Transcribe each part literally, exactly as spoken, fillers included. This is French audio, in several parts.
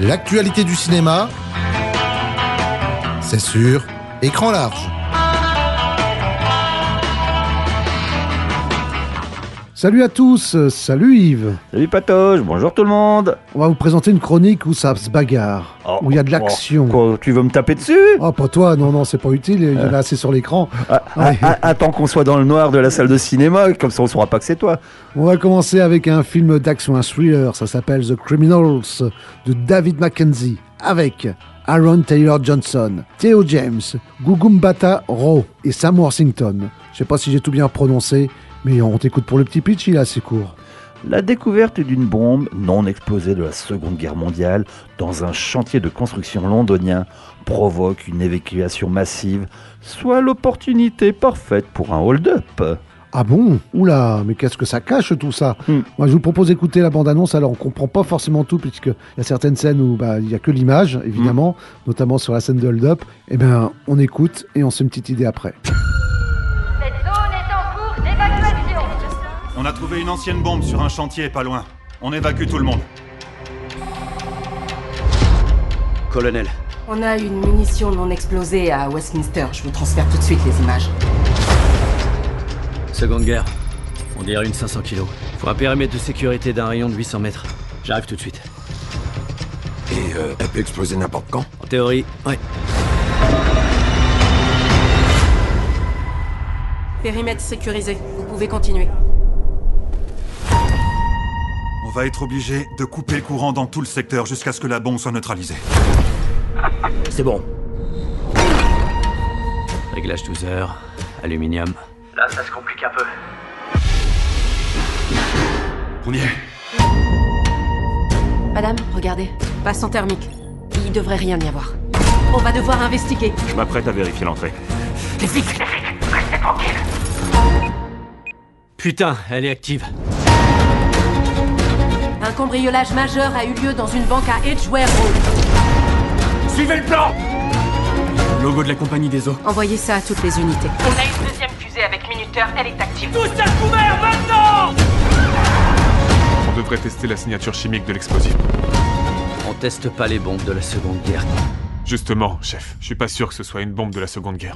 L'actualité du cinéma, c'est sur Écran large. Salut à tous, salut Yves. Salut Patoche, bonjour tout le monde. On va vous présenter une chronique où ça se bagarre, oh, où il y a de l'action. Oh, quoi, tu veux me taper dessus? Oh, pas toi, non, non, c'est pas utile, il y en a assez sur l'écran. Ah, ouais. ah, attends qu'on soit dans le noir de la salle de cinéma, comme ça on saura pas que c'est toi. On va commencer avec un film d'action, un thriller, ça s'appelle The Criminals, de David Mackenzie, avec Aaron Taylor Johnson, Theo James, Gugumbata Rowe et Sam Worthington. Je sais pas si j'ai tout bien prononcé, mais on t'écoute pour le petit pitch, il est assez court. La découverte d'une bombe non explosée de la Seconde Guerre mondiale dans un chantier de construction londonien provoque une évacuation massive, soit l'opportunité parfaite pour un hold-up. Ah bon? Oula, mais qu'est-ce que ça cache tout ça? hmm. Moi je vous propose d'écouter la bande-annonce, alors on comprend pas forcément tout, puisqu'il y a certaines scènes où bah, il n'y a que l'image, évidemment, hmm. notamment sur la scène de hold-up. Eh bien, on écoute et on se fait une petite idée après. On a trouvé une ancienne bombe sur un chantier pas loin. On évacue tout le monde. Colonel. On a une munition non explosée à Westminster. Je vous transfère tout de suite les images. Seconde guerre. On dirait une cinq cents kilos. Faut un périmètre de sécurité d'un rayon de huit cents mètres. J'arrive tout de suite. Et euh, elle peut exploser n'importe quand? En théorie, ouais. Périmètre sécurisé. Vous pouvez continuer. On va être obligé de couper le courant dans tout le secteur jusqu'à ce que la bombe soit neutralisée. C'est bon. Réglage douze heures, aluminium. Là, ça se complique un peu. On y est. Madame, regardez. Passant thermique. Il devrait rien y avoir. On va devoir investiguer. Je m'apprête à vérifier l'entrée. Les flics, les flics, restez tranquilles. Putain, elle est active. Un cambriolage majeur a eu lieu dans une banque à Edgware Road. Suivez le plan! Logo de la compagnie des eaux. Envoyez ça à toutes les unités. On a une deuxième fusée avec minuteur, elle est active. Tous à couvert maintenant! On devrait tester la signature chimique de l'explosif. On teste pas les bombes de la Seconde Guerre. Justement, chef, je suis pas sûr que ce soit une bombe de la Seconde Guerre.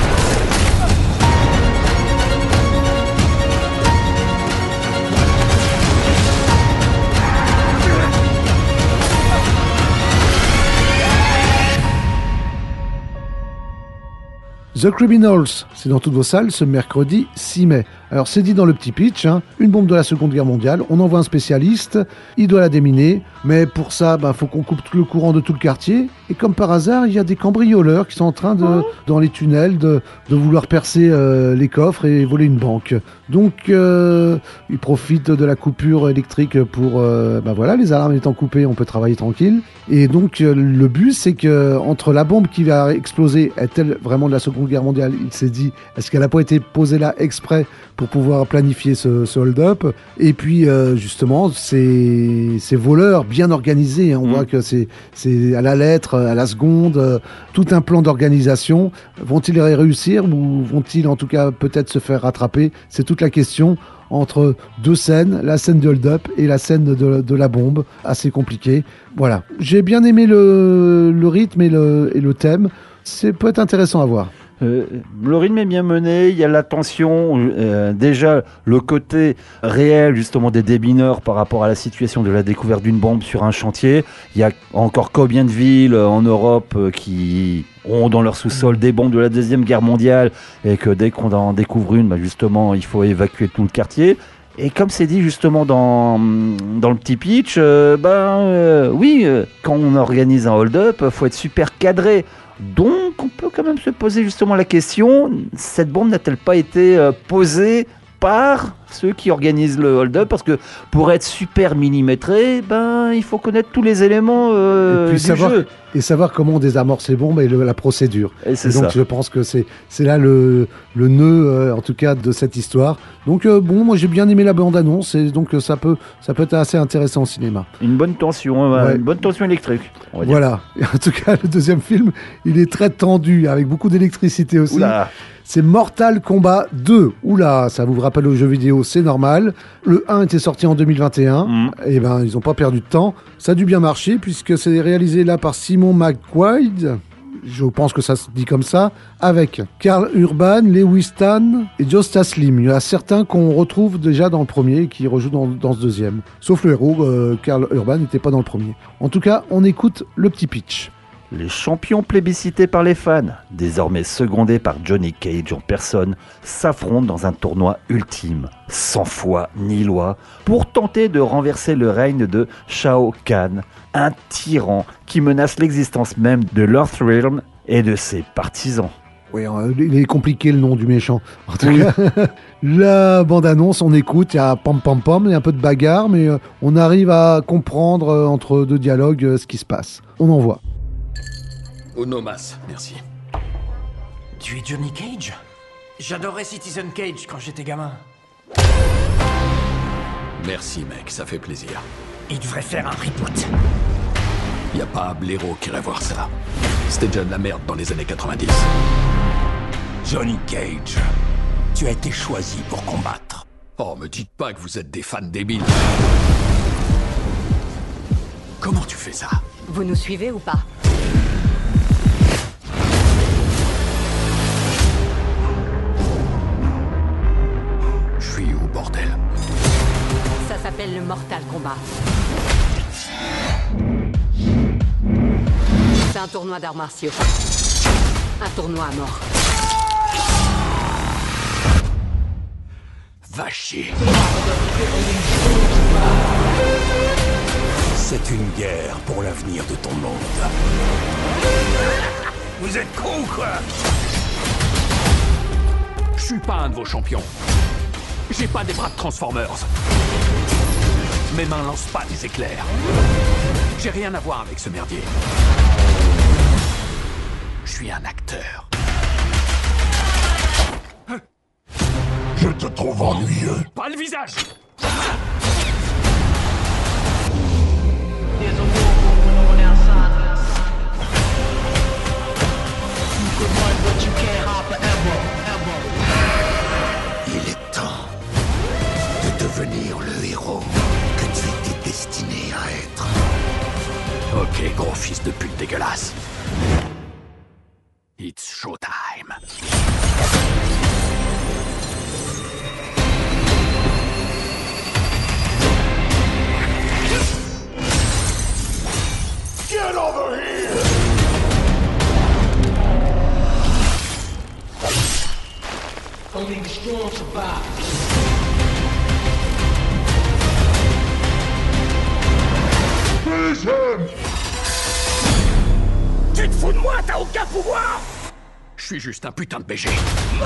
The Criminals, c'est dans toutes vos salles ce mercredi six mai. Alors c'est dit dans le petit pitch, hein, une bombe de la Seconde Guerre mondiale, on envoie un spécialiste, il doit la déminer, mais pour ça, bah, faut qu'on coupe tout le courant de tout le quartier, et comme par hasard, il y a des cambrioleurs qui sont en train de, dans les tunnels, de, de vouloir percer euh, les coffres et voler une banque. Donc euh, ils profitent de la coupure électrique pour, euh, bah voilà, les alarmes étant coupées, on peut travailler tranquille. Et donc euh, le but, c'est que entre la bombe qui va exploser, est-elle vraiment de la Seconde Guerre mondiale? Il s'est dit, est-ce qu'elle n'a pas été posée là exprès pour pouvoir planifier ce, ce hold-up? Et puis euh, justement, ces, ces voleurs bien organisés, hein, on mmh. voit que c'est, c'est à la lettre, à la seconde, euh, tout un plan d'organisation. Vont-ils réussir ou vont-ils en tout cas peut-être se faire rattraper? C'est toute la question entre deux scènes, la scène de hold-up et la scène de, de la bombe, assez compliquée. Voilà, j'ai bien aimé le, le rythme et le, et le thème, c'est peut-être intéressant à voir. Euh, le rythme est bien mené, il y a la tension, euh, déjà le côté réel justement des démineurs par rapport à la situation de la découverte d'une bombe sur un chantier. Il y a encore combien de villes en Europe euh, qui ont dans leur sous-sol des bombes de la Deuxième Guerre mondiale et que dès qu'on en découvre une, bah justement il faut évacuer tout le quartier. Et comme c'est dit justement dans, dans le petit pitch, euh, ben euh, oui, euh, quand on organise un hold-up, il faut être super cadré. Donc, on peut quand même se poser justement la question, cette bombe n'a-t-elle pas été euh, posée par ceux qui organisent le hold-up? Parce que pour être super millimétré, ben, il faut connaître tous les éléments euh, et puis du savoir, jeu. Et savoir comment on désamorce les bombes et le, la procédure. Et, c'est et donc, ça. je pense que c'est, c'est là le, le nœud, euh, en tout cas, de cette histoire. Donc, euh, bon, moi, j'ai bien aimé la bande-annonce, et donc euh, ça peut, ça peut être assez intéressant au cinéma. Une bonne tension, euh, ouais. une bonne tension électrique. On va dire. Voilà. Et en tout cas, le deuxième film, il est très tendu, avec beaucoup d'électricité aussi. Oula. C'est Mortal Kombat deux. Oula, ça vous rappelle aux jeux vidéo vidéo, c'est normal. Le un était sorti en deux mille vingt et un. Mmh. Et ben, ils n'ont pas perdu de temps. Ça a dû bien marcher puisque c'est réalisé là par Simon McQuaid. Je pense que ça se dit comme ça, avec Karl Urban, Lewis Tan et Josta Slim. Il y en a certains qu'on retrouve déjà dans le premier et qui rejouent dans, dans ce deuxième. Sauf le héros, euh, Karl Urban n'était pas dans le premier. En tout cas, on écoute le petit pitch. Les champions plébiscités par les fans, désormais secondés par Johnny Cage en personne, s'affrontent dans un tournoi ultime, sans foi ni loi, pour tenter de renverser le règne de Shao Kahn, un tyran qui menace l'existence même de l'Earthrealm et de ses partisans. Oui, il est compliqué le nom du méchant. En tout oui. cas, la bande-annonce, on écoute, il y a pam pam pam, il y a un peu de bagarre, mais on arrive à comprendre entre deux dialogues ce qui se passe. On en voit. Onomas, merci. Tu es Johnny Cage? J'adorais Citizen Cage quand j'étais gamin. Merci mec, ça fait plaisir. Il devrait faire un reboot. Y a pas un blaireau qui irait voir ça. C'était déjà de la merde dans les années quatre-vingt-dix. Johnny Cage, tu as été choisi pour combattre. Oh, me dites pas que vous êtes des fans débiles. Comment tu fais ça? Vous nous suivez ou pas? Je suis où, bordel? Ça s'appelle le Mortal Kombat. C'est un tournoi d'arts martiaux. Un tournoi à mort. Va chier. C'est une guerre pour l'avenir de ton monde. Vous êtes cons, quoi? Je suis pas un de vos champions. J'ai pas des bras de Transformers. Mes mains lancent pas des éclairs. J'ai rien à voir avec ce merdier. Je suis un acteur. Je te trouve ennuyeux. Pas le visage! Il est temps de devenir le héros que tu étais destiné à être. Ok, gros fils de pute dégueulasse. It's showtime. Get over here! Only the strong survive. Tu te fous de moi, t'as aucun pouvoir! Je suis juste un putain de B G.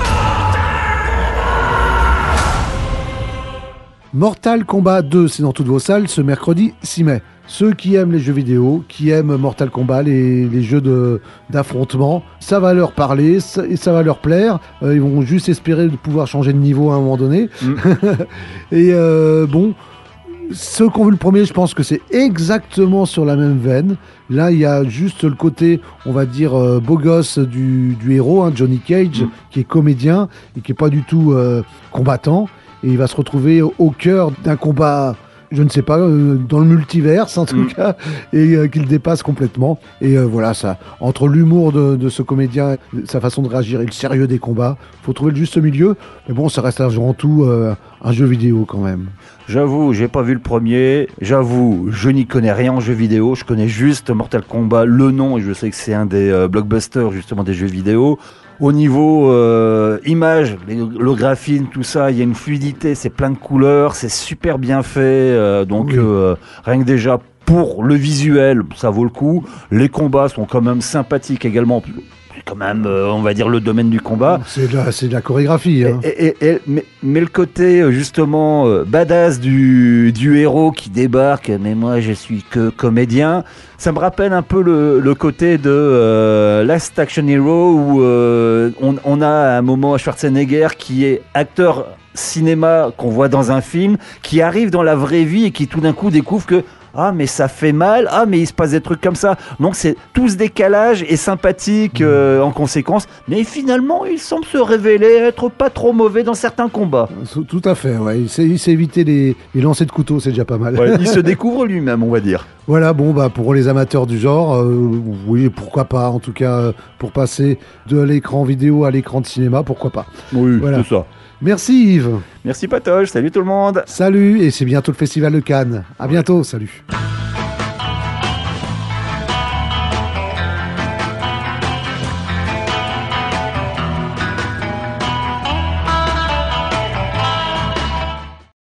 Mortal Kombat deux, c'est dans toutes vos salles ce mercredi six mai. Ceux qui aiment les jeux vidéo, qui aiment Mortal Kombat, les, les jeux de, d'affrontement, ça va leur parler, ça, et ça va leur plaire. Euh, ils vont juste espérer de pouvoir changer de niveau à un moment donné. Mm. et euh, bon, ceux qui ont vu le premier, je pense que c'est exactement sur la même veine. Là, il y a juste le côté, on va dire, euh, beau gosse du, du héros, hein, Johnny Cage, mm. qui est comédien et qui n'est pas du tout euh, combattant. Et il va se retrouver au, au cœur d'un combat, je ne sais pas, euh, dans le multiverse en tout mmh. cas, et euh, qu'il dépasse complètement. Et euh, voilà, ça, entre l'humour de, de ce comédien, sa façon de réagir et le sérieux des combats, il faut trouver le juste milieu. Mais bon, ça reste avant tout euh, un jeu vidéo quand même. J'avoue, j'ai pas vu le premier. J'avoue, je n'y connais rien en jeux vidéo. Je connais juste Mortal Kombat, le nom, et je sais que c'est un des euh, blockbusters justement des jeux vidéo. Au niveau euh, image, le graphisme, tout ça, il y a une fluidité, c'est plein de couleurs, c'est super bien fait. Euh, donc oui. euh, rien que déjà pour le visuel, ça vaut le coup. Les combats sont quand même sympathiques également. C'est quand même, euh, on va dire, le domaine du combat. C'est de la, c'est de la chorégraphie. Hein. Et, et, et, mais, mais le côté, justement, euh, badass du, du héros qui débarque, mais moi, je suis que comédien, ça me rappelle un peu le, le côté de euh, Last Action Hero, où euh, on, on a à un moment Schwarzenegger qui est acteur cinéma qu'on voit dans un film, qui arrive dans la vraie vie et qui tout d'un coup découvre que ah mais ça fait mal, ah mais il se passe des trucs comme ça. Donc c'est tout ce décalage est sympathique euh, en conséquence, mais finalement il semble se révéler être pas trop mauvais dans certains combats. Tout à fait, ouais. il, sait, il sait éviter les, les lancers de couteau, c'est déjà pas mal. Ouais, il se découvre lui-même, on va dire. Voilà, bon, bah, pour les amateurs du genre, euh, oui, pourquoi pas, en tout cas, euh, pour passer de l'écran vidéo à l'écran de cinéma, pourquoi pas. Oui, voilà. c'est ça. Merci Yves. Merci Patoche, salut tout le monde. Salut, et c'est bientôt le Festival de Cannes. À bientôt, salut.